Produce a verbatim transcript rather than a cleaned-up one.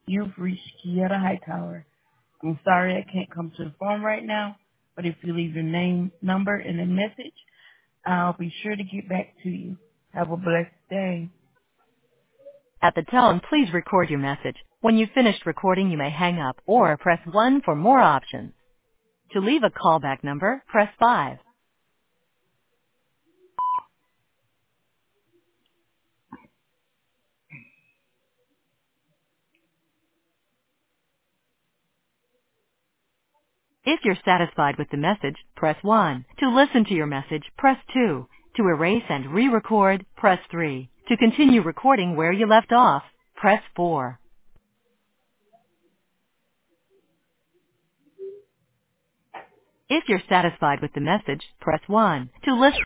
You've reached Kieta Hightower. I'm sorry I can't come to the phone right now, but if you leave your name, number, and a message, I'll be sure to get back to you. Have a blessed day. At the tone, please record your message. When you've finished recording, you may hang up or press one for more options. To leave a callback number, press five. If you're satisfied with the message, press one. To listen to your message, press two. To erase and re-record, press three. To continue recording where you left off, press four. If you're satisfied with the message, press one. To listen